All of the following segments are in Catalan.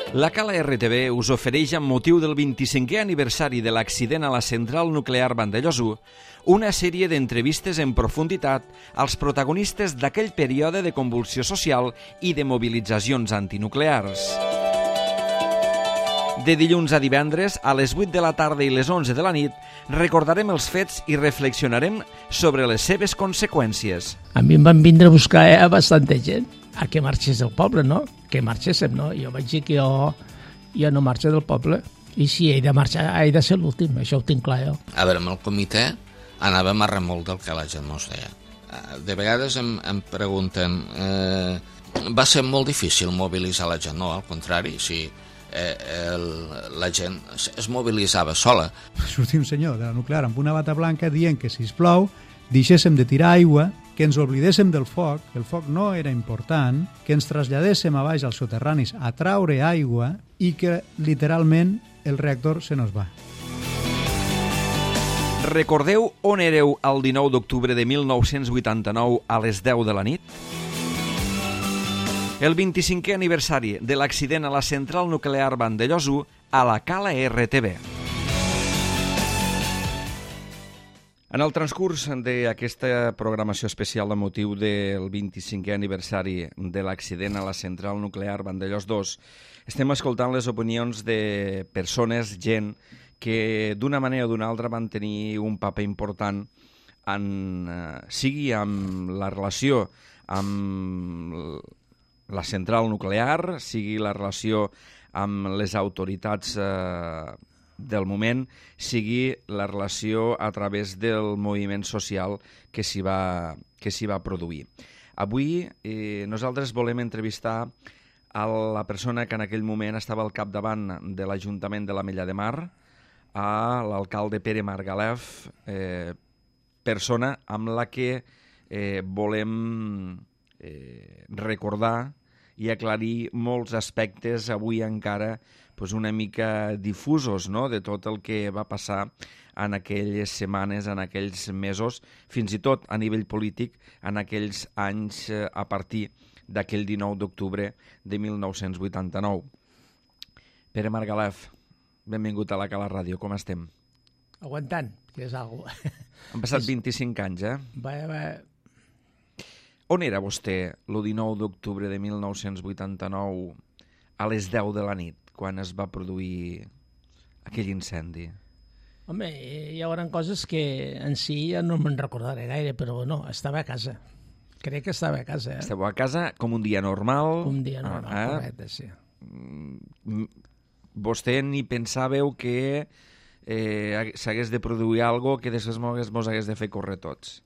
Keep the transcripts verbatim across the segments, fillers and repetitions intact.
La Cala R T V us ofereix, amb motiu del vint-i-cinquè aniversari de l'accident a la central nuclear Vandellòs u, una sèrie d'entrevistes en profunditat als protagonistes d'aquell període de convulsió social i de mobilitzacions antinuclears. De dilluns a divendres, a les vuit de la tarda i les onze de la nit, recordarem els fets i reflexionarem sobre les seves conseqüències. A mi em van vindre a buscar eh, bastanta gent a que marxés del poble, no? Que marxéssim, no? Jo vaig dir que jo, jo no marxo del poble. I si he de marxar, he de ser l'últim, això ho tinc clar jo. A veure, amb el comitè anàvem a remolc del que la gent no deia. De vegades em, em pregunten, eh, va ser molt difícil mobilitzar la gent? No, al contrari, si eh, el, la gent es, es mobilitzava sola. Sortia un senyor de la nuclear amb una bata blanca dient que, sisplau, deixéssim de tirar aigua, que ens oblidéssim del foc, que el foc no era important, que ens traslladéssim a baix als soterranis a traure aigua i que, literalment, el reactor se nos va. Recordeu on éreu el dinou d'octubre de mil nou-cents vuitanta-nou a les deu de la nit? El vint-i-cinquè aniversari de l'accident a la central nuclear Vandellòs u a la Cala R T V. En el transcurs d'aquesta programació especial amb motiu del vint-i-cinquè aniversari de l'accident a la central nuclear Vandellòs dos, estem escoltant les opinions de persones, gent, que d'una manera o d'una altra van tenir un paper important en, eh, sigui amb la relació amb la central nuclear, sigui la relació amb les autoritats eh, del moment, sigui la relació a través del moviment social que s'hi va, que s'hi va produir. Avui eh, nosaltres volem entrevistar a la persona que en aquell moment estava al capdavant de l'Ajuntament de l'Ametlla de Mar, a l'alcalde Pere Margalef, eh, persona amb la que eh, volem eh, recordar i aclarir molts aspectes avui encara pues, una mica difusos, no?, de tot el que va passar en aquelles setmanes, en aquells mesos, fins i tot a nivell polític, en aquells anys eh, a partir d'aquell dinou d'octubre de mil nou-cents vuitanta-nou. Pere Margalef, benvingut a la Cala Ràdio, com estem? Aguantant, que és algo. Han passat vint-i-cinc anys, eh? Va, va. On era vostè el dinou d'octubre de mil nou-cents vuitanta-nou a les deu de la nit, quan es va produir aquell incendi? Home, hi haurà coses que en si ja no me'n recordaré gaire, però no, estava a casa. Crec que estava a casa. Eh? Esteu a casa com un dia normal? Un dia normal, eh? correcte, sí. Vostè ni pensàveu que eh, s'hagués de produir alguna cosa que després mos hagués de fer córrer tots?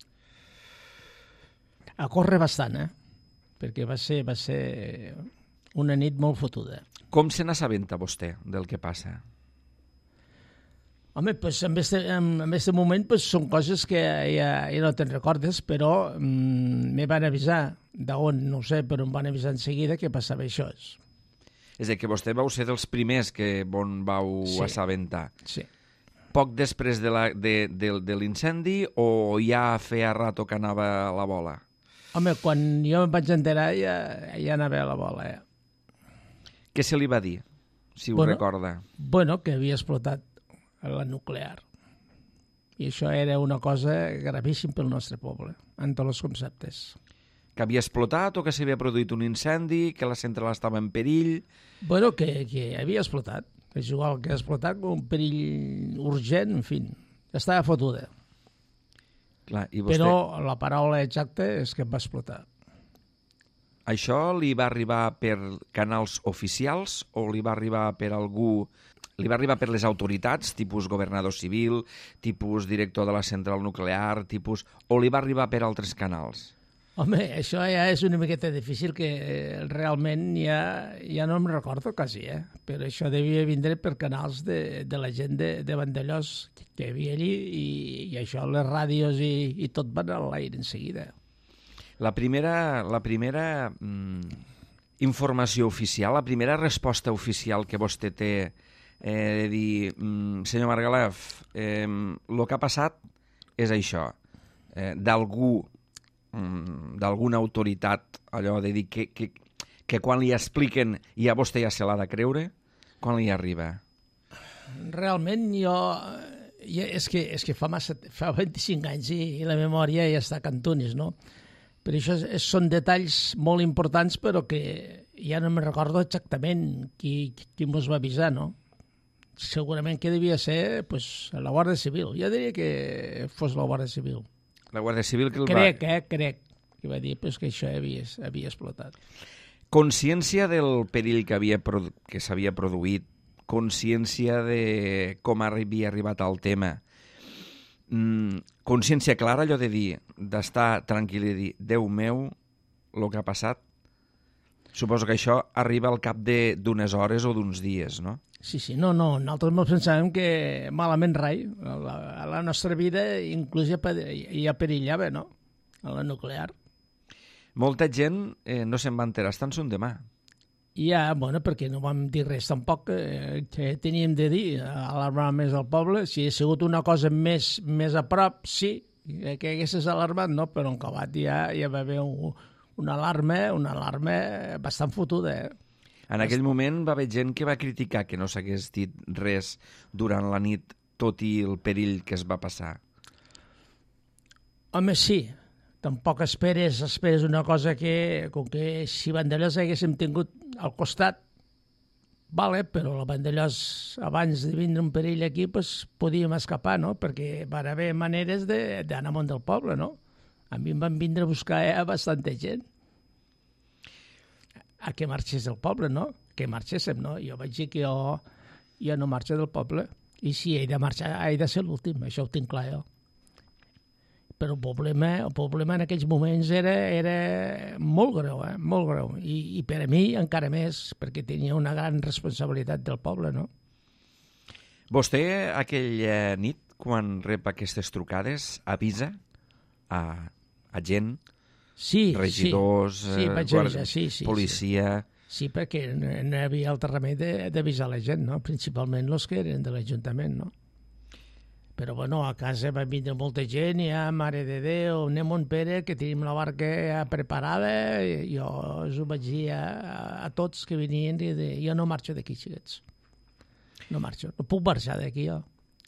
A córrer bastant, eh? Perquè va ser, va ser una nit molt fotuda. Com se n'assabenta vostè del que passa? Home, pues, en aquest moment pues, són coses que ja, ja no te'n recordes, però mm, me van avisar d'on, no ho sé, però em van avisar en seguida que passava això. És a dir, que vostè vau ser dels primers que on vau sí. assabentar. Sí. Poc després de, la, de, de, de l'incendi o ja feia rato que anava a la bola? Home, quan jo em vaig enterar ja, ja anava a la bola, eh? Què se li va dir, si ho bueno, recorda? Bueno, que havia explotat la nuclear. I això era una cosa gravíssima pel nostre poble, en tots els conceptes. Que havia explotat o que s'havia produït un incendi, que la central estava en perill? Bueno, que, que havia explotat. És igual que ha explotat, un perill urgent, en fi, estava fotuda. Clar, i vostè... Però la paraula exacta és que va explotar. Això li va arribar per canals oficials o li va arribar per algú... Li va arribar per les autoritats, tipus governador civil, tipus director de la central nuclear, tipus... o li va arribar per altres canals? Home, això ja és una miqueta difícil que realment ja, ja no em recordo quasi, eh? Però això devia vindre per canals de, de la gent de, de Vandellòs que hi havia allí i, i això, les ràdios i, i tot van a l'aire en seguida. La primera, la primera mm, informació oficial, la primera resposta oficial que vostè té eh, de dir, mm, senyor Margalef, eh, el que ha passat és això, eh, d'algú, mm, d'alguna autoritat, allò de dir que, que, que quan li expliquen ja vostè ja se l'ha de creure? Quan li arriba? Realment jo... Ja, és, que, és que fa, massa, fa vint-i-cinc anys i, i la memòria ja està a cantones, no? Per això és, són detalls molt importants, però que ja no me recordo exactament qui, qui mos va avisar, no? Segurament que devia ser pues, la Guàrdia Civil. Jo diria que fos la Guàrdia Civil. La Guàrdia Civil que el crec, va... eh, crec, que va dir pues, que això havia, havia explotat. Consciència del perill que havia produ... que s'havia produït, consciència de com havia arribat al tema, mm, consciència clara, allò de dir, d'estar tranquil i dir, Déu meu, el que ha passat. Suposo que això arriba al cap d'unes hores o d'uns dies, no? Sí, sí, no, no, nosaltres ens pensàvem que malament rai, a la, a la nostra vida inclús ja, ja perillava, no?, a la nuclear. Molta gent eh, no se'n va enterar, estan son demà. Ja, bueno, perquè no vam dir res tampoc eh, que teníem de dir, alarmar més al poble. Si ha sigut una cosa més, més a prop, sí, que haguessis alarmat, no? Però en acabat ja, ja va haver un, una alarma, una alarma bastant fotuda, eh? En aquell moment va haver gent que va criticar que no s'hagués dit res durant la nit, tot i el perill que es va passar. Home, sí. Tampoc esperes, esperes una cosa que, com que si Vandellòs haguéssim tingut al costat, vale, però la Vandellòs, abans de vindre un perill aquí, pues, podíem escapar, no? Perquè van haver maneres d'anar amunt del poble, no? A mi em van vindre a buscar eh, bastanta gent. A que marxés del poble, no? Que marxéssim, no? Jo vaig dir que jo, jo no marxo del poble. I si he de marxar, he de ser l'últim, això ho tinc clar jo. Però el problema, el problema en aquells moments era, era molt greu, eh? Molt greu. I, I per a mi encara més, perquè tenia una gran responsabilitat del poble, no? Vostè, aquella nit, quan rep aquestes trucades, avisa a, a gent, sí, regidors, sí, sí, vaig avisar, sí, sí, policia... Sí, sí perquè no, no hi havia altre remei d'avisar la gent, no? Principalment els que eren de l'Ajuntament, no? Però, bueno, a casa va vindre molta gent, ja, Mare de Déu, anem a Pere, que tenim la barca ja preparada, i jo us ho vaig dir a, a tots que venien, i de, jo no marxo d'aquí, xiquets. No marxo, no puc marxar d'aquí, jo.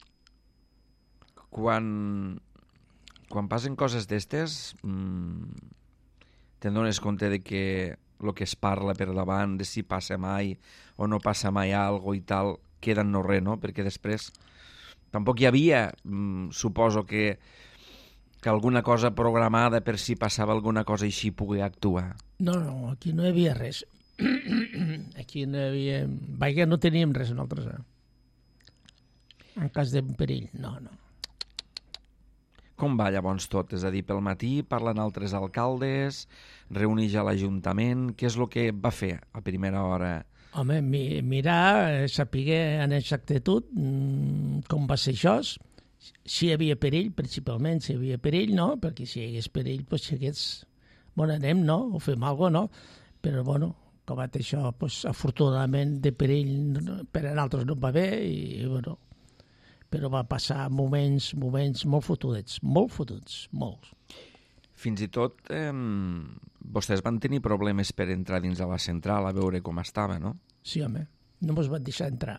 Quan, quan passen coses d'estes, mmm, te'n dones compte de que el que es parla per davant, de si passa mai o no passa mai algo i tal, queda en no res, no? Perquè després... Tampoc hi havia, mm, suposo que, que alguna cosa programada per si passava alguna cosa així pugui actuar. No, no, aquí no hi havia res. Aquí no hi havia... Vaja, no teníem res nosaltres, eh? En cas d'un perill, no, no. Com va llavors tot? És a dir, pel matí parlen altres alcaldes, reuneix a l'Ajuntament... Què és el que va fer a primera hora? Home, mi, mirar, saber en exactitud mmm, com va ser això, si hi havia perill, principalment, si hi havia perill, no? Perquè si hi hagués perill, doncs si hagués... Bueno, anem, no? O fem alguna cosa, no? Però, bueno, acabat això, doncs, afortunadament, de perill per a nosaltres no va bé, i, bueno, però va passar moments, moments molt fotudets, molt fotuts, molts. Fins i tot eh, vostès van tenir problemes per entrar dins de la central a veure com estava, no? Sí, home, no ens van deixar entrar.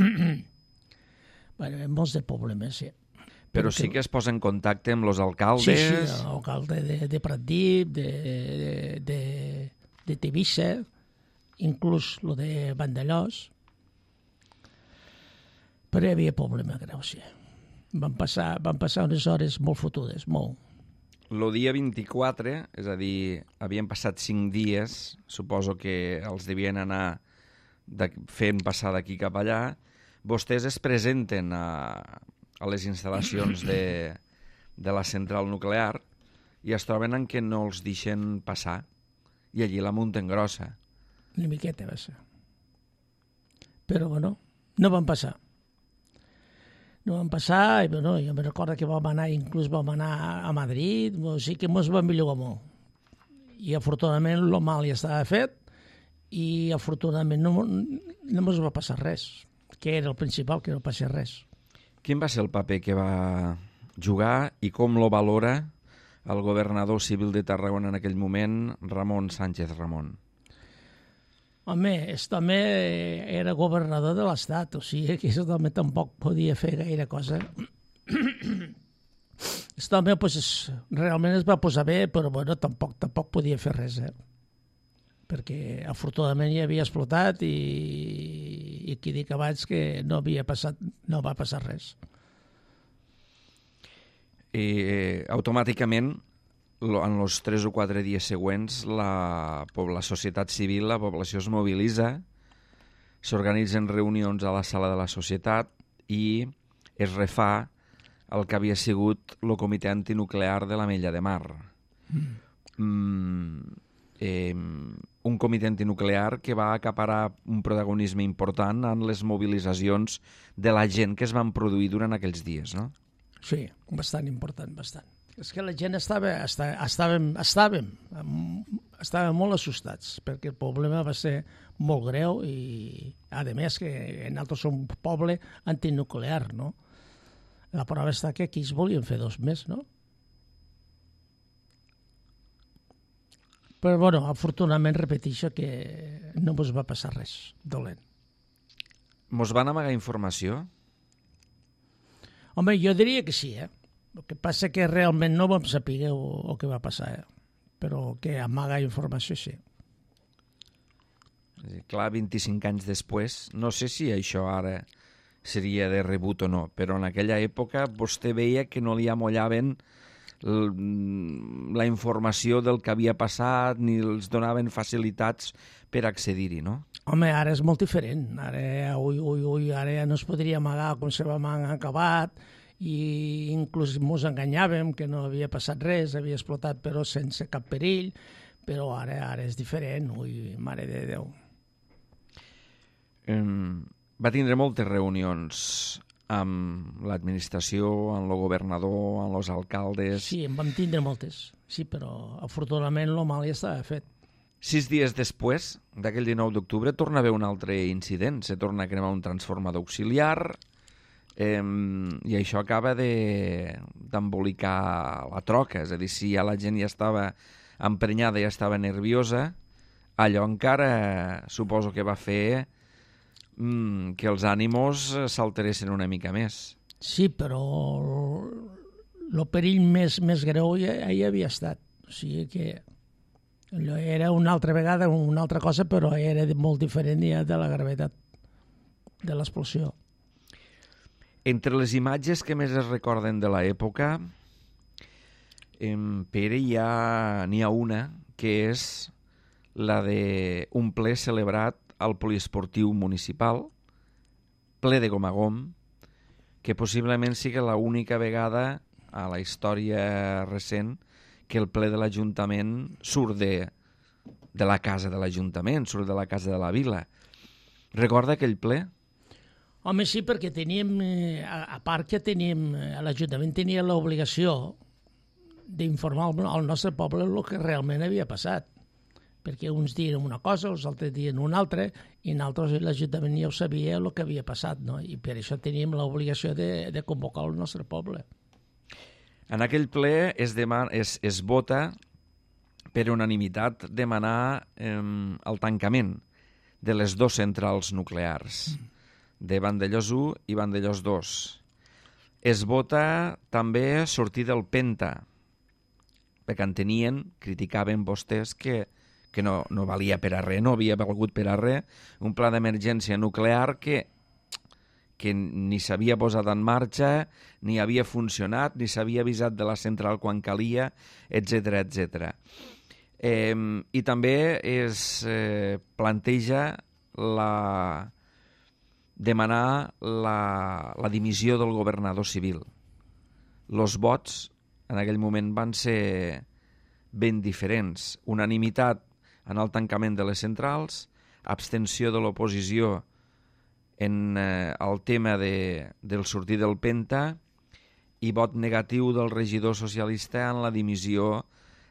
Bueno, molts de problemes, sí. Però, Però sí que es posa en contacte amb els alcaldes... Sí, sí, l'alcalde de, de Pratdip, de, de, de, de Tivissa, inclús lo de Vandellòs. Però hi havia problema greu, sí. Van passar, van passar unes hores molt fotudes, molt. El dia vint-i-quatre, és a dir, havien passat cinc dies, suposo que els devien anar de, fent passar d'aquí cap allà, vostès es presenten a, a les instal·lacions de, de la central nuclear i es troben en què no els deixen passar, i allí la munten grossa. Una miqueta va ser. Però, bueno, no van passar. No van passar, i bueno, jo me recordo que vam anar, inclús vam anar a Madrid, o sigui que ens vam millorar molt. I afortunadament el mal ja estava fet, i afortunadament no, no ens va passar res, que era el principal, que no passés res. Quin va ser el paper que va jugar i com lo valora el governador civil de Tarragona en aquell moment, Ramon Sánchez Ramon? Home, aquest home era governador de l'Estat, o sigui que aquest home tampoc podia fer gaire cosa. Aquest home pues, realment es va posar bé, però bueno, tampoc, tampoc podia fer res, eh? Perquè afortunadament ja havia explotat i, i qui dic abans que no havia passat, no va passar res. I eh, automàticament, en els tres o quatre dies següents, la, la societat civil, la població es mobilitza, s'organitzen reunions a la sala de la societat i es refà el que havia sigut el comitè antinuclear de l'Ametlla de Mar. Mm. Mm, eh, un comitè antinuclear que va acaparar un protagonisme important en les mobilitzacions de la gent que es van produir durant aquells dies, no? Sí, bastant important, bastant. És que la gent estava, estava, estàvem, estàvem, estàvem molt assustats, perquè el problema va ser molt greu i, a més, que nosaltres som un poble antinuclear, no? La prova està que aquí es volien fer dos més, no? Però, bueno, afortunadament repeteixo que no ens va passar res dolent. Mos van amagar informació? Home, jo diria que sí, eh? El que passa que realment no vam saber el, el que va passar, eh? Però que amaga informació, sí. Clar, vint-i-cinc anys després, no sé si això ara seria de rebut o no, però en aquella època vostè veia que no li amollaven la informació del que havia passat ni els donaven facilitats per accedir-hi, no? Home, ara és molt diferent. Ara, ui, ui, ui, ara ja no es podria amagar com se vam acabat i inclús ens enganyàvem que no havia passat res, havia explotat però sense cap perill, però ara ara és diferent. Ui, mare de Déu. Um, va tindre moltes reunions amb l'administració, amb el governador, amb els alcaldes... Sí, en vam tindre moltes, sí, però afortunadament el mal ja estava fet. Sis dies després, d'aquell dinou d'octubre, torna a haver un altre incident. Se torna a cremar un transformador auxiliar eh, i això acaba d'embolicar la troca. És a dir, si ja la gent ja estava emprenyada, ja estava nerviosa, allò encara suposo que va fer mm, que els ànimos s'alteressin una mica més. Sí, però el perill més, més greu ja, ja hi havia estat. O sigui que era una altra vegada una altra cosa, però era molt diferent ja de la gravetat de l'explosió. Entre les imatges que més es recorden de l'època, en Pere, hi ha, n'hi ha una que és la d'un ple celebrat al poliesportiu municipal, ple de gom a gom, que possiblement sigui l'única vegada a la història recent que el ple de l'Ajuntament surt de, de la casa de l'Ajuntament, surt de la casa de la vila. Recorda aquell ple? Home, sí, perquè teníem, a, a part que teníem, l'Ajuntament tenia l'obligació d'informar al nostre poble el que realment havia passat, perquè uns diuen una cosa, els altres diuen una altra, i nosaltres l'Ajuntament ja ho sabia el que havia passat, no? I per això teníem l'obligació de, de convocar el nostre poble. En aquell ple es, demana, es, es vota per unanimitat demanar eh, el tancament de les dues centrals nuclears, de Vandellòs u i Vandellòs dos. Es vota també sortir del Penta, perquè entenien, criticaven vostès que, que no, no valia per a res, no havia valgut per a res, un pla d'emergència nuclear que que ni s'havia posat en marxa, ni havia funcionat, ni s'havia avisat de la central quan calia, etcètera, etcètera. Eh, I també es eh, planteja la, demanar la, la dimissió del governador civil. Els vots en aquell moment van ser ben diferents. Unanimitat en el tancament de les centrals, abstenció de l'oposició en eh, el tema de, del sortir del Penta i vot negatiu del regidor socialista en la dimissió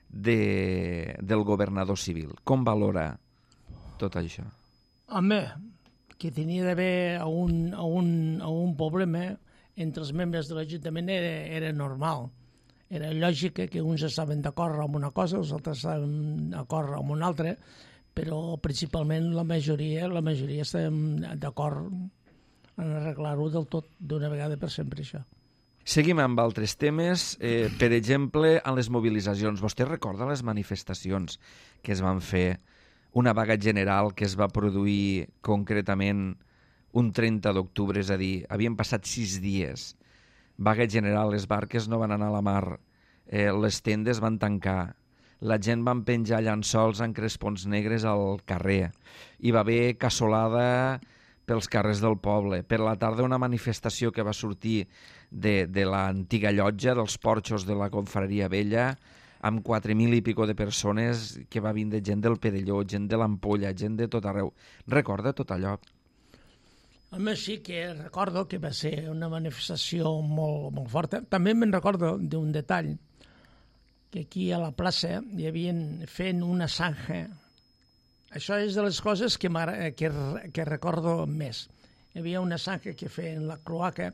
de, del governador civil. Com valora tot això? Home, que tenia d'haver un, un, un problema entre els membres de l'Ajuntament era, era normal. Era lògica que uns estaven d'acord amb una cosa, els altres estaven d'acord amb una altra, però principalment la majoria, la majoria estem d'acord en arreglar-ho del tot, d'una vegada per sempre, això. Seguim amb altres temes. Eh, per exemple, en les mobilitzacions. Vostè recorda les manifestacions que es van fer? Una vaga general que es va produir concretament un trenta d'octubre, és a dir, havien passat sis dies. Vaga general, les barques no van anar a la mar, eh, les tendes van tancar, la gent van penjar llençols en crespons negres al carrer, hi va haver cassolada pels carrers del poble. Per la tarda una manifestació que va sortir de, de l'antiga llotja, dels porxos de la Confraria Vella, amb quatre mil i pico de persones, que va vindre gent del Perelló, gent de l'Ampolla, gent de tot arreu. Recorda tot allò? Home, sí que recordo que va ser una manifestació molt, molt forta. També me'n recordo d'un detall, que aquí a la plaça hi havien fent una zanja. Això és de les coses que, que, que recordo més. Hi havia una zanja que feien la cloaca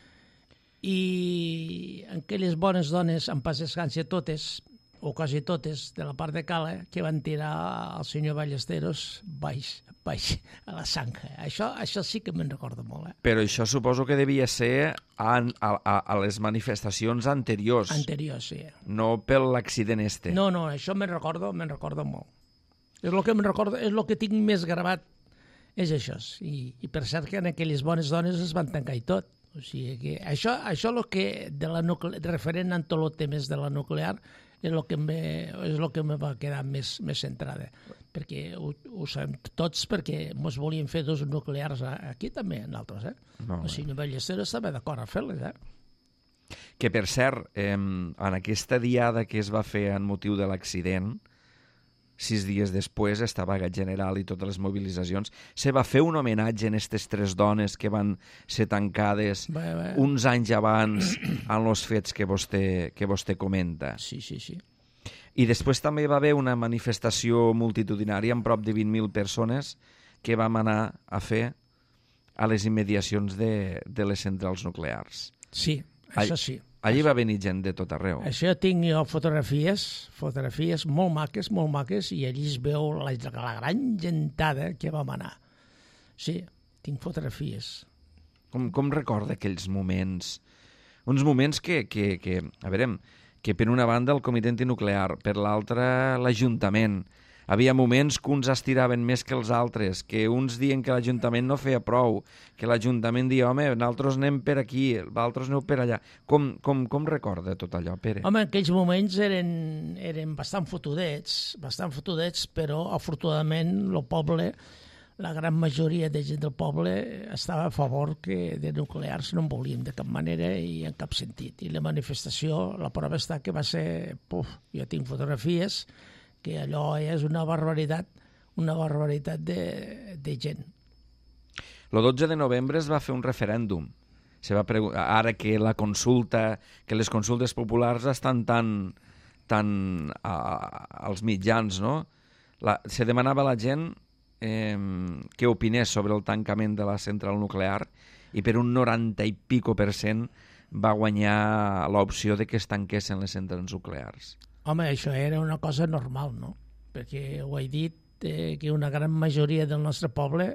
i aquelles bones dones, en pas descansi totes, o quasi totes, de la part de Cala, que van tirar el senyor Ballesteros baix, baix a la zanja. Això, això sí que me'n recordo molt. Eh? Però això suposo que devia ser a, a, a les manifestacions anteriors. Anteriors, sí. No per l'accident este. No, no, això me'n recordo, me'n recordo molt. És el que me'n recordo, és el que tinc més gravat, és això. I, i per cert que en aquelles bones dones es van tancar i tot. O sigui que això, això lo que de la nucle... referent a tot el temes de la nuclear és el que me, és el que me va quedar més, més centrada, perquè ho, ho sabem tots, perquè ens volien fer dos nuclears aquí també, nosaltres, eh? No, o sigui, Ballesteros estava d'acord a fer-les, eh? Que, per cert, eh, en aquesta diada que es va fer en motiu de l'accident, sis dies després, esta vaga general i totes les mobilitzacions, se va fer un homenatge a aquestes tres dones que van ser tancades bé, bé. uns anys abans en els fets que vostè, que vostè comenta. Sí, sí, sí. I després també va haver una manifestació multitudinària amb prop de vint mil persones que vam anar a fer a les immediacions de, de les centrals nuclears. Sí, això sí. Allí va venir gent de tot arreu. Això tinc jo fotografies, fotografies molt maques, molt maques, i allí es veu la, la gran gentada que vam anar. Sí, tinc fotografies. Com, com recorda aquells moments? Uns moments que, que, que, a veure, que per una banda el comitè antinuclear, per l'altra l'Ajuntament. Havia moments que uns estiraven més que els altres, que uns diuen que l'Ajuntament no feia prou, que l'Ajuntament dia, home, nosaltres anem per aquí, l'altres aneu per allà. Com, com, com recorda tot allò, Pere? Home, aquells moments eren, eren bastant fotudets, bastant fotudets, però afortunadament el poble, la gran majoria de gent del poble estava a favor que de nuclears no en volíem de cap manera i en cap sentit. I la manifestació, la prova està que va ser, puf, jo tinc fotografies, que allò és una barbaritat, una barbaritat de, de gent. El dotze de novembre es va fer un referèndum. Se va ara que la consulta, que les consultes populars estan tan, tan a, als mitjans, no? La, se demanava a la gent eh, què opinés sobre el tancament de la central nuclear i per un noranta i pico per cent va guanyar l'opció de que es tanquessin les centrals nuclears. Home, això era una cosa normal, no? Perquè ho he dit, eh, que una gran majoria del nostre poble,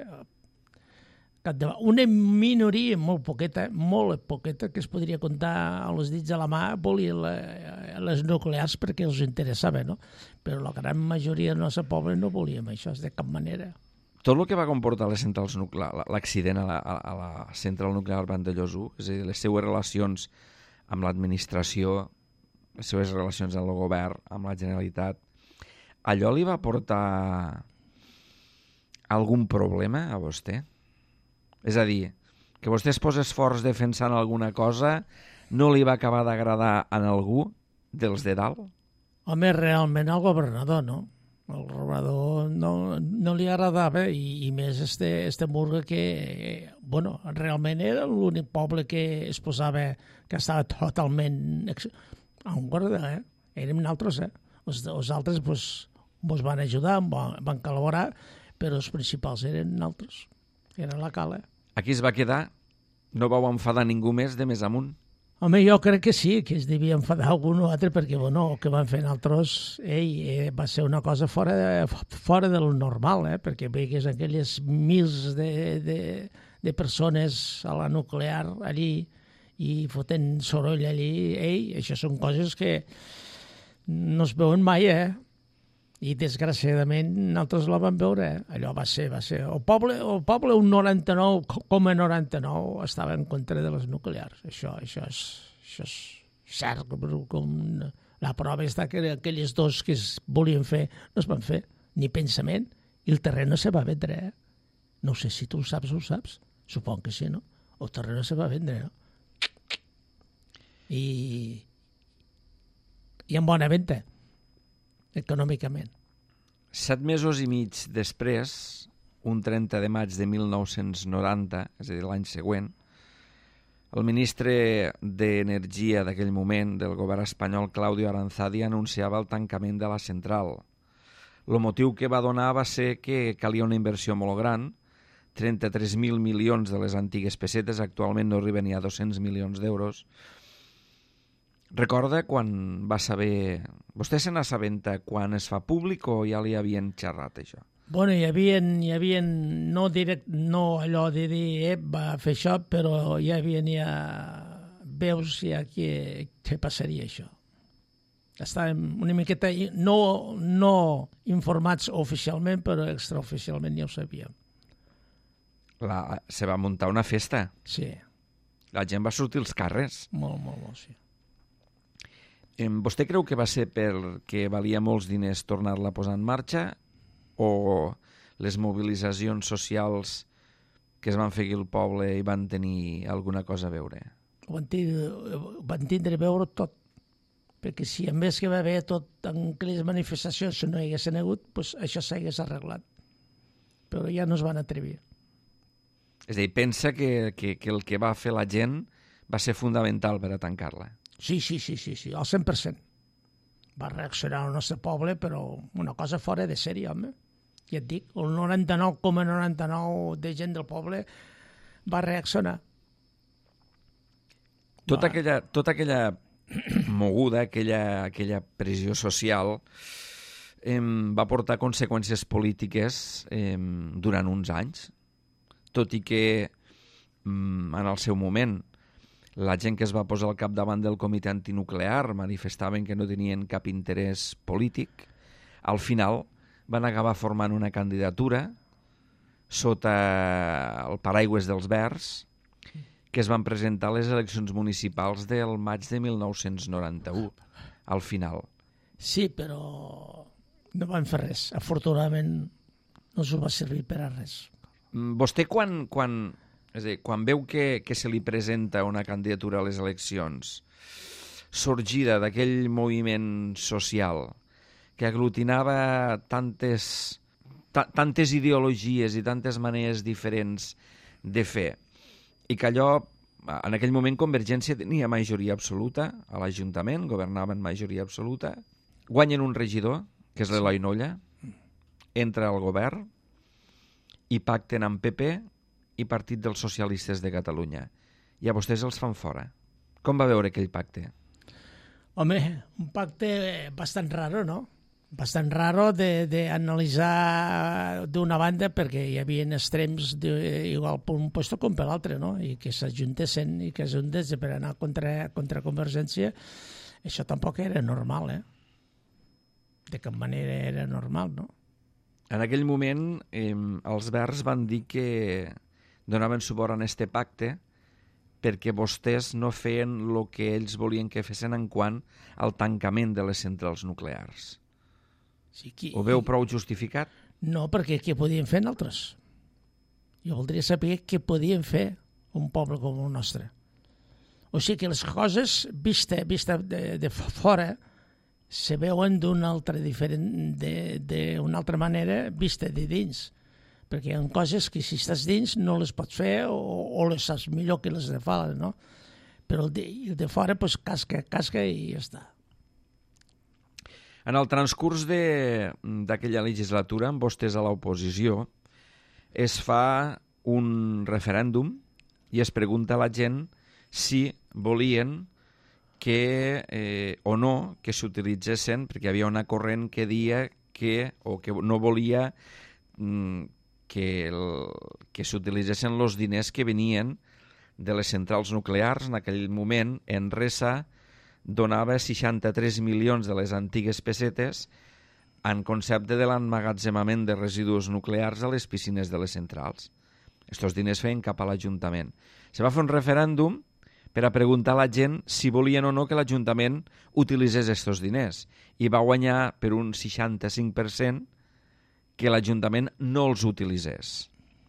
una minoria molt poqueta, molt poqueta, que es podria comptar a els dits de la mà, volia les nuclears perquè els interessava, no? Però la gran majoria del nostre poble no volíem això, de cap manera. Tot el que va comportar les centrals l'accident a, la, a la central nuclear Vandellòs u, és a dir, les seues relacions amb l'administració, les seves relacions amb el govern, amb la Generalitat, allò li va portar algun problema a vostè? És a dir, que vostè es posés forts defensant alguna cosa, no li va acabar d'agradar a algú dels de dalt? Home, realment al governador, no? El governador no, no li agradava i, i més este, este Murga que, bueno, realment era l'únic poble que es posava, que estava totalment a un guarda, eh? Érem nosaltres, eh? Els, els altres pues, ens van ajudar, van, van col·laborar, però els principals eren nosaltres, era la Cala. Aquí es va quedar? No vau enfadar ningú més de més amunt? Home, jo crec que sí, que es devia enfadar algun o altre, perquè, bueno, el que van fer altres, ei, eh, va ser una cosa fora, de, fora del normal, eh? Perquè veigues aquelles mils de, de, de persones a la nuclear allí i fotent soroll allí, ei, això són coses que no es veuen mai, eh? I desgraciadament nosaltres la vam veure, eh? Allò va ser, va ser... El poble, el poble un noranta-nou coma noranta-nou estava en contra de les nuclears. Això, això, és, això és cert, com, com la prova està que aquells dos que es volien fer no es van fer, ni pensament, i el terreny se va vendre, eh? No sé si tu ho saps o ho saps, supon que sí, no? El terreny se va vendre, no? I, i en bona venda, econòmicament. Set mesos i mig després, un trenta de maig de mil nou-cents noranta, és a dir, l'any següent, el ministre d'Energia d'aquell moment del govern espanyol, Claudio Aranzadi, anunciava el tancament de la central. El motiu que va donar va ser que calia una inversió molt gran, trenta-tres mil milions de les antigues pessetes, actualment no arriben ni a dos-cents milions d'euros. Recorda quan va saber... Vostè se n'assabenta quan es fa públic o ja li havien xerrat, això? Bueno, hi havia, hi havia no, direct, no allò de dir, eh, va fer això, però hi havia ja veus ja que, que passaria això. Estàvem una miqueta no, no informats oficialment, però extraoficialment ja ho sabíem. La, se va muntar una festa. Sí. La gent va sortir als carrers. Molt, molt, molt, sí. Vostè creu que va ser perquè valia molts diners tornar-la a posar en marxa o les mobilitzacions socials que es van fer aquí al poble i van tenir alguna cosa a veure? Ho van tindre, van tindre a veure tot, perquè si a més que va haver tot en aquelles manifestacions si no hi haguessin hagut, doncs això s'hagués arreglat. Però ja no es van atrevir. És a dir, pensa que, que, que el que va fer la gent va ser fonamental per a tancar-la? Sí, sí, sí, sí, sí, al cent per cent. Va reaccionar el nostre poble, però una cosa fora de sèrie, home. Ja et dic, el noranta-nou coma noranta-nou de gent del poble va reaccionar. Tota va. aquella, tota aquella moguda, aquella, aquella pressió social eh, va portar conseqüències polítiques eh, durant uns anys, tot i que eh, en el seu moment la gent que es va posar al capdavant del comitè antinuclear manifestaven que no tenien cap interès polític. Al final van acabar formant una candidatura sota el paraigües dels Verds que es van presentar a les eleccions municipals del maig de mil nou-cents noranta-u, al final. Sí, però no van fer res. Afortunadament no s'ho va servir per a res. Vostè quan... quan És a dir, quan veu que, que se li presenta una candidatura a les eleccions sorgida d'aquell moviment social que aglutinava tantes, tantes ideologies i tantes maneres diferents de fer i que allò, en aquell moment Convergència tenia majoria absoluta a l'Ajuntament, governava en majoria absoluta, guanyen un regidor, que és l'Eloi Nolla, entra al govern i pacten amb P P i Partit dels Socialistes de Catalunya. I a vostès els fan fora. Com va veure aquell pacte? Home, un pacte bastant raro, no? Bastant raro d'analitzar d'una banda perquè hi havia extrems de, igual per un lloc com per l'altre, no? I que s'ajuntessin i que s'ajuntessin per anar contra, contra Convergència, això tampoc era normal, eh? De cap manera era normal, no? En aquell moment, eh, els Verds van dir que donaven suport a este pacte perquè vostès no feien el que ells volien que fessin en quant al tancament de les centrals nuclears. Sí, qui... Ho veu prou justificat? No, perquè què podien fer altres? Jo voldria saber què podien fer un poble com el nostre. O sigui que les coses, vista, vista de, de fora, se veuen d'una altra, diferent, d'una altra manera vista de dins. Perquè hi ha coses que si estàs dins no les pots fer o, o les saps millor que les de fora, no? Però el de, el de fora, pues, casca, casca i ja està. En el transcurs d'aquella legislatura, amb vostès a l'oposició, es fa un referèndum i es pregunta a la gent si volien que, eh, o no, que s'utilitzessin, perquè hi havia una corrent que dia que, o que no volia mm, que, el, que s'utilitzessin els diners que venien de les centrals nuclears. En aquell moment, Enresa donava seixanta-tres milions de les antigues pessetes en concepte de l'emmagatzemament de residus nuclears a les piscines de les centrals. Estos diners feien cap a l'Ajuntament. Se va fer un referèndum per a preguntar a la gent si volien o no que l'Ajuntament utilitzés estos diners, i va guanyar per un seixanta-cinc per cent que l'Ajuntament no els utilitzés.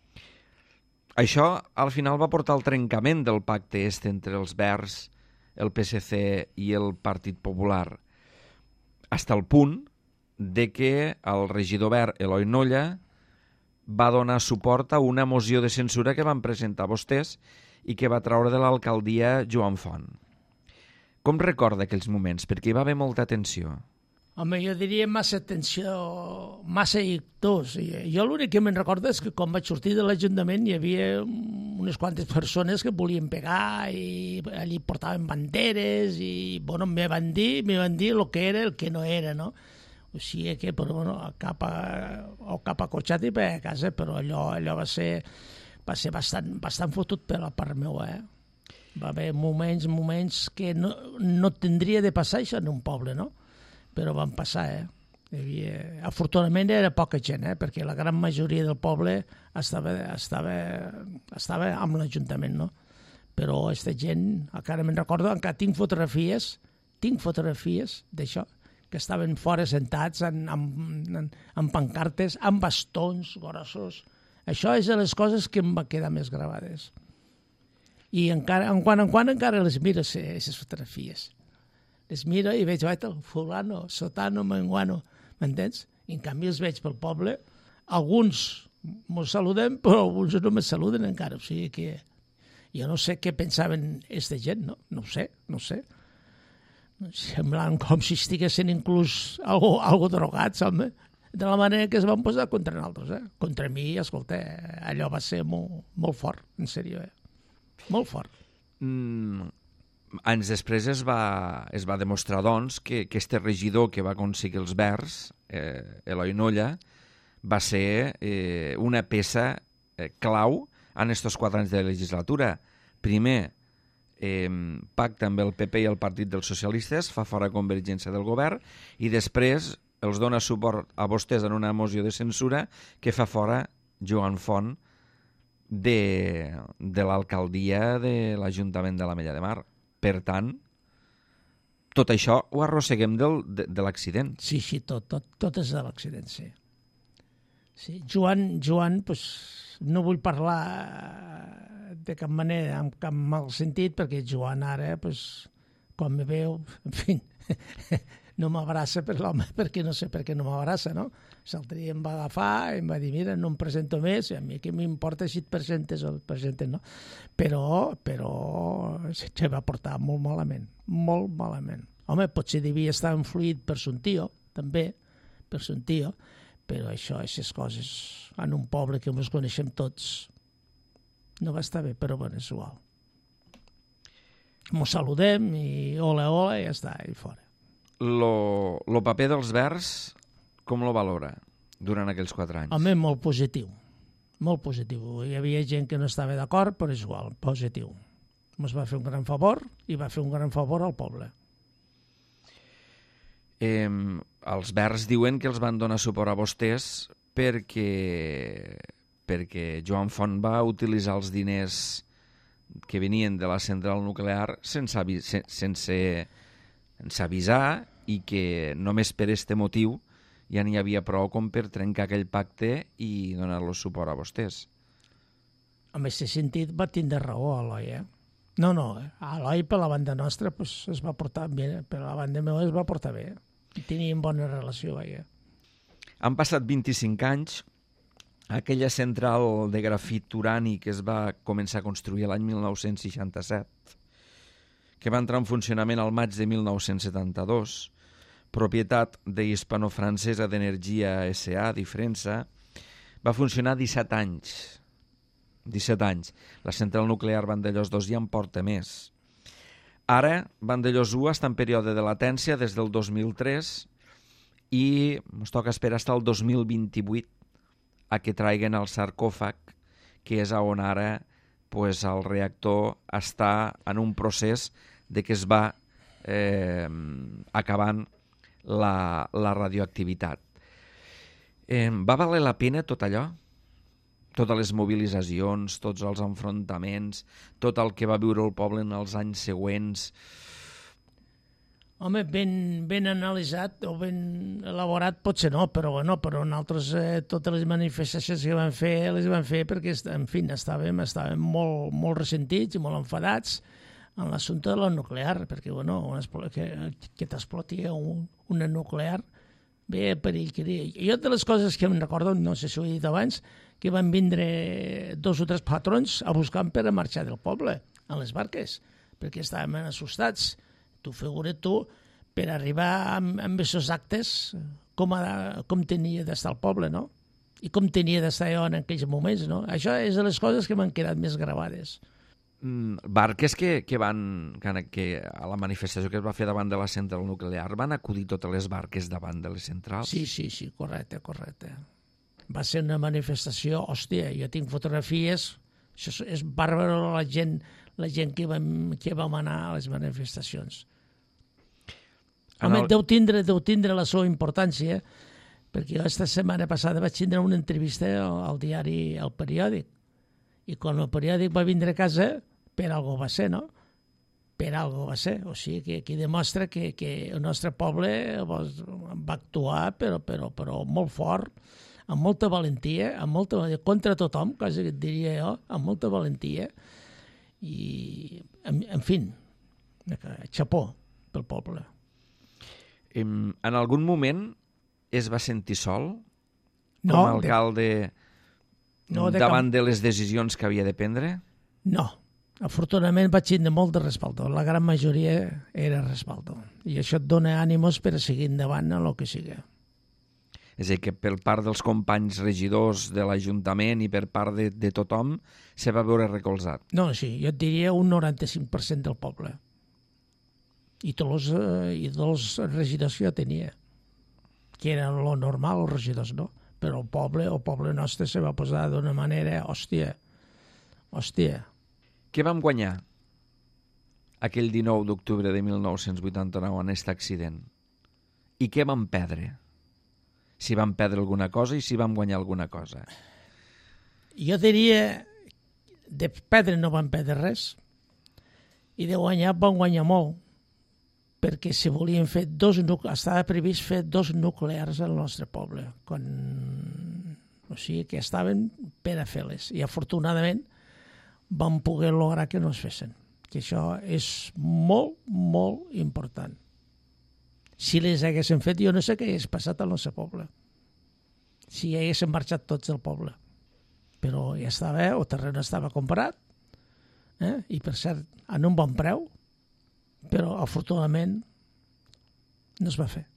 Això al final va portar al trencament del pacte este entre els Verds, el P S C i el Partit Popular, fins al punt de que el regidor verd Eloi Nolla va donar suport a una moció de censura que van presentar vostès i que va traure de l'alcaldia Joan Font. Com recorda aquells moments? Perquè hi va haver molta tensió. Home, jo diria massa tensió, massa ictors. Jo l'únic que me'n recordo és que quan vaig sortir de l'Ajuntament hi havia unes quantes persones que volien pegar i allí portaven banderes i, bueno, me van dir, me van dir el que era, el que no era, no? O sigui que, però, bueno, cap a, o cap a cotxat i per a casa, però allò, allò va ser, va ser bastant, bastant fotut per la part meva, eh? Va haver moments, moments que no, no tindria de passar això en un poble, no? Però van passar, eh? Hi havia... Afortunadament era poca gent, eh? Perquè la gran majoria del poble estava, estava, estava amb l'Ajuntament, no? Però aquesta gent, encara me'n recordo, encara tinc fotografies, tinc fotografies d'això, que estaven fora sentats en, en, en, en pancartes, amb bastons grossos. Això és de les coses que em va quedar més gravades. I encara, en quan en quan encara les miro, aquestes fotografies. Les miro i veig, el fulano, sotano, menguano, m'entens? I en canvi els veig pel poble, alguns m'ho saluden, però alguns no me saluden encara. O sigui que jo no sé què pensaven aquesta gent, no? No ho sé, no ho sé. Semblant com si estiguessin inclús algo, algo drogats, home, de la manera que es van posar contra nosaltres, eh? Contra mi, escolta, allò va ser molt, molt fort, en sèrio, eh? Molt fort. Mm, anys després es va, es va demostrar, doncs, que aquest regidor que va aconseguir els Verds, eh, Eloi Nolla, va ser eh, una peça eh, clau en estos quatre anys de legislatura. Primer, Eh, pacta amb el P P i el Partit dels Socialistes, fa fora Convergència del govern, i després els dona suport a vostès en una moció de censura que fa fora Joan Font de, de l'alcaldia de l'Ajuntament de l'Ametlla de Mar. Per tant, tot això ho arrosseguem del, de, de l'accident. Sí, sí, tot, tot, tot és de l'accident, sí. Sí, Joan, Joan, pues, no vull parlar de cap manera, amb cap mal sentit, perquè Joan ara, pues, quan me veu, en fi, no m'abraça per l'home, perquè no sé per què no m'abraça, no? L'altre dia em va agafar i em va dir, mira, no em presento més, i a mi què m'importa si et presentes o et presentes, no? Però, però, se va portar molt malament, molt malament. Home, potser devia estar influït per son tio, també, per son tio, però això, aquestes coses, en un poble que ens coneixem tots, no va estar bé, però bueno, és igual. Mos saludem i hola, hola, i ja està, i fora. Lo, lo paper dels Verds, com lo valora durant aquells quatre anys? Home, molt positiu, molt positiu. Hi havia gent que no estava d'acord, però és igual, positiu. Mos va fer un gran favor i va fer un gran favor al poble. Eh, els Verds diuen que els van donar suport a vostès perquè... perquè Joan Font va utilitzar els diners que venien de la central nuclear sense, avi sense, sense avisar i que només per este motiu ja n'hi havia prou com per trencar aquell pacte i donar-los suport a vostès. En aquest sentit va tindre raó, Eloi, eh? No, no, Eloi per la banda nostra pues, es va portar bé, per la banda meva es va portar bé. I teníem bona relació, eh? Han passat vint-i-cinc anys. Aquella central de grafit urani que es va començar a construir l'any mil nou-cents seixanta-set, que va entrar en funcionament al maig de mil nou-cents setanta-dos, propietat de Hispano-Francesa d'Energia S A, d'Ifrensa, va funcionar disset anys. disset anys. La central nuclear Vandellòs dos ja en porta més. Ara, Vandellòs u està en període de latència des del dos mil tres i ens toca esperar fins al dos mil vint-i-vuit a que traiguen el sarcòfag, que és on ara pues, el reactor està en un procés de que es va eh, acabant la, la radioactivitat. Eh, va valer la pena tot allò? Totes les mobilitzacions, tots els enfrontaments, tot el que va viure el poble en els anys següents. Home, ben, ben analitzat o ben elaborat potser no, però bueno, però nosaltres eh, totes les manifestacions que van fer les van fer perquè, en fi, estàvem, estàvem molt, molt ressentits i molt enfadats en l'assumpte de la nuclear, perquè bueno, que, que t'exploti un, una nuclear ve perill que diria. Jo de les coses que em recordo, no sé si ho he dit abans, que van vindre dos o tres patrons a buscar per a marxar del poble, a les barques, perquè estàvem assustats. Tu figura't tu, per arribar amb, amb aquests actes, com, a, com tenia d'estar el poble, no? I com tenia d'estar jo en aquells moments, no? Això és de les coses que m'han quedat més gravades. Mm, barques que, que van, que a la manifestació que es va fer davant de la central nuclear, van acudir totes les barques davant de les centrals? Sí, sí, sí, correcte, correcte. Va ser una manifestació, hòstia, jo tinc fotografies, això és, és bàrbaro la gent, la gent que vam, que vam anar a les manifestacions. Home, el... deu, tindre, deu tindre la seva importància, perquè jo aquesta setmana passada vaig tindre una entrevista al, al diari El Periòdic, i quan el periòdic va vindre a casa, per algo va ser, no? Per algo va ser. O sigui, que, que demostra que, que el nostre poble va actuar, però, però, però molt fort, amb molta valentia, amb molta, contra tothom, quasi que et diria jo, amb molta valentia, i, en, en fi, xapó pel poble. En, en algun moment es va sentir sol no, com a alcalde de, no, de davant cap... de les decisions que havia de prendre? No. Afortunadament vaig tindre molt de respaldo. La gran majoria era respaldo. I això et dona ànimos per a seguir endavant en el que sigui. És a dir, que per part dels companys regidors de l'Ajuntament i per part de, de tothom se va veure recolzat. No, sí, jo et diria un noranta-cinc per cent del poble. I tots els, eh, i tots els regidors que jo tenia, que era lo normal, els regidors no, però el poble, el poble nostre se va posar d'una manera, hòstia, hòstia. Què vam guanyar aquell dinou d'octubre de mil nou-cents vuitanta-nou en aquest accident? I què vam perdre? Si vam perdre alguna cosa i si vam guanyar alguna cosa. Jo diria, de perdre no vam perdre res, i de guanyar vam guanyar molt, perquè si volien fer dos, estava previst fer dos nuclears al nostre poble, quan, o sigui que estaven per a fer-les, i afortunadament vam poder lograr que no es fessin, que això és molt, molt important. Si les haguessin fet, jo no sé què hagués passat al nostre poble. Si haguessin marxat tots del poble. Però ja estava, el terreny estava comprat, eh? I per cert, en un bon preu, però afortunadament no es va fer.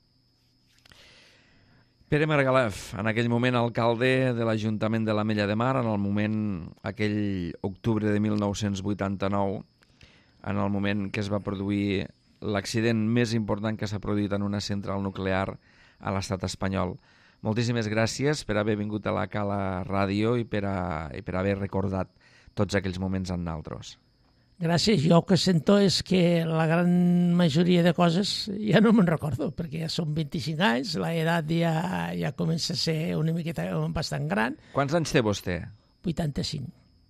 Pere Margalef, en aquell moment alcalde de l'Ajuntament de l'Ametlla de Mar, en el moment, aquell octubre de mil nou-cents vuitanta-nou, en el moment que es va produir l'accident més important que s'ha produït en una central nuclear a l'estat espanyol. Moltíssimes gràcies per haver vingut a la Cala Ràdio i per, a, i per haver recordat tots aquells moments amb nosaltres. Gràcies. Jo el que sento és que la gran majoria de coses ja no me'n recordo, perquè ja són vint-i-cinc anys, l'edat ja, ja comença a ser una miqueta bastant gran. Quants anys té vostè? vuitanta-cinc.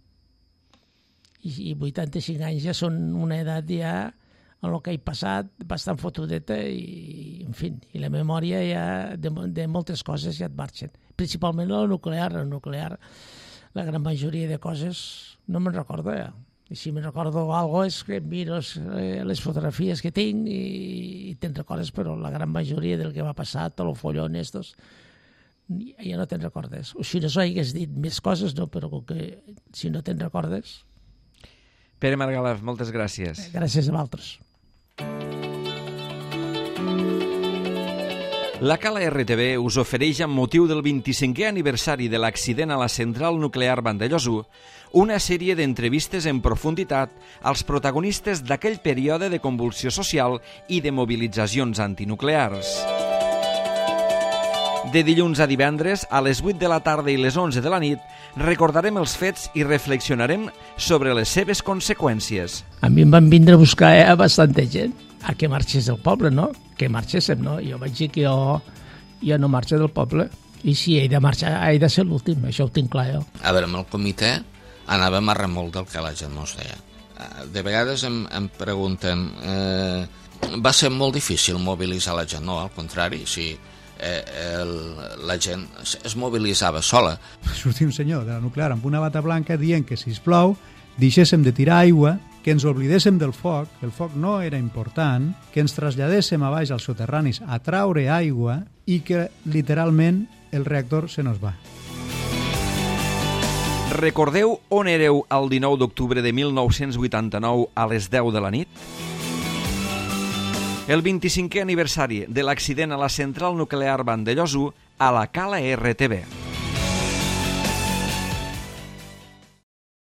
I, i vuitanta-cinc anys ja són una edat ja en el que he passat, bastant fotudeta i, en fi, i la memòria ja de, de moltes coses ja et marxen. Principalment la nuclear, la nuclear, la gran majoria de coses no me'n recordo ja. I si me'n recordo alguna cosa és que miro eh, les fotografies que tinc i, i te'n recordes, però la gran majoria del que va passar, tot el follon estos, ja no te'n recordes. O si no s'ho hagués dit més coses, no, però que si no te'n recordes... Pere Margalef, moltes gràcies. Gràcies a vosaltres. La Cala R T V us ofereix, amb motiu del vint-i-cinquè aniversari de l'accident a la central nuclear Vandellòs u, una sèrie d'entrevistes en profunditat als protagonistes d'aquell període de convulsió social i de mobilitzacions antinuclears. De dilluns a divendres, a les vuit de la tarda i les onze de la nit, recordarem els fets i reflexionarem sobre les seves conseqüències. A mi em van vindre a buscar eh, bastanta gent a que marxés del poble, no? Que marxéssim, no? Jo vaig dir que jo, jo no marxo del poble. I si he de marxar, he de ser l'últim, això ho tinc clar jo. A veure, amb el comitè anàvem a remolc del que la gent mos deia. De vegades em, em pregunten... Eh, va ser molt difícil mobilitzar la gent, no? Al contrari, si... Eh, el, la gent es, es mobilitzava sola. Sortia un senyor de la nuclear amb una bata blanca dient que, sisplau, deixéssim de tirar aigua, que ens oblidéssim del foc, que el foc no era important, que ens traslladéssim a baix als soterranis a traure aigua i que, literalment, el reactor se nos va. Recordeu on éreu el dinou d'octubre de mil nou-cents vuitanta-nou a les deu de la nit? El vint-i-cinquè aniversari de l'accident a la central nuclear Vandellòs u a la Cala R T V.